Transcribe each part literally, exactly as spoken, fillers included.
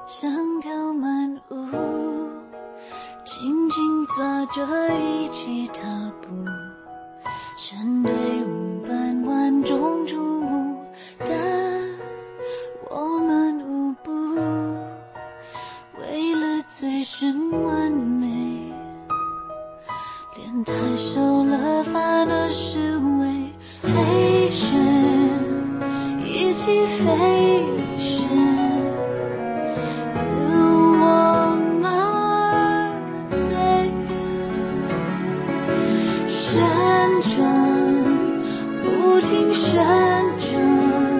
像条漫舞，紧紧抓着一起踏步，成队伍般万众瞩目，但我们无不为了最深完美，连太熟了反而是为飞旋，一起飞旋。旋转，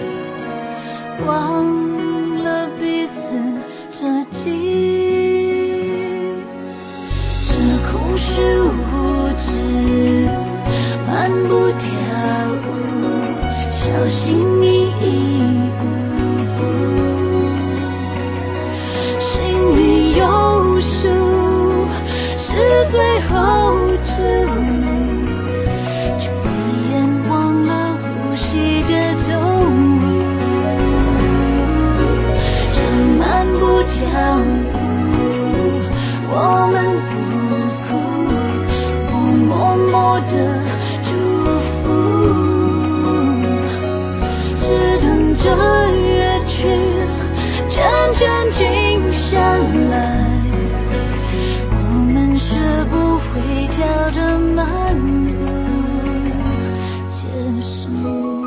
忘了彼此设计，这空虚无知，漫步跳舞，小心翼翼，心里有数，是最后之路。跳舞，我们不哭，我默默地祝福，只等着乐曲渐渐静下来，我们学不会跳的慢舞结束。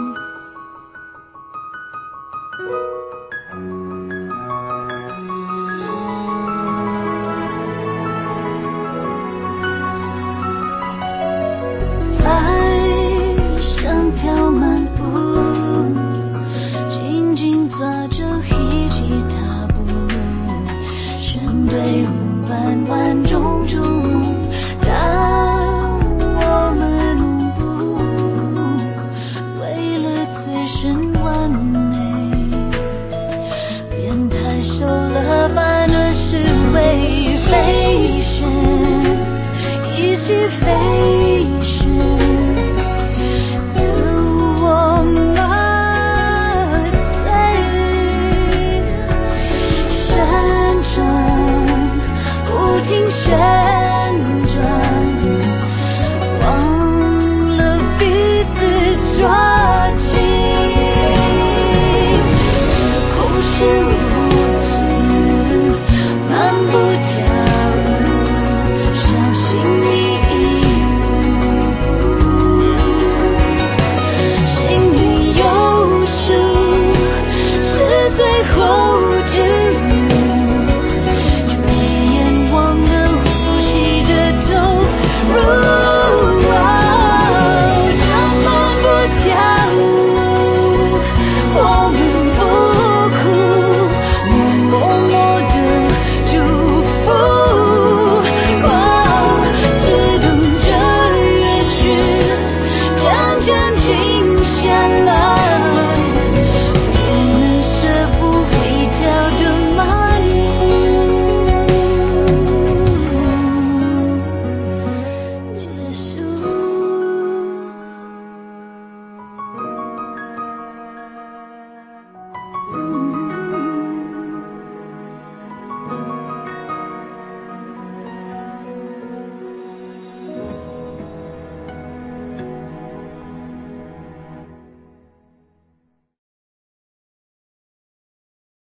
队伍般万众瞩目，但我们无不为了最深完美，变太熟了反而是为飞旋，一起飞旋。旋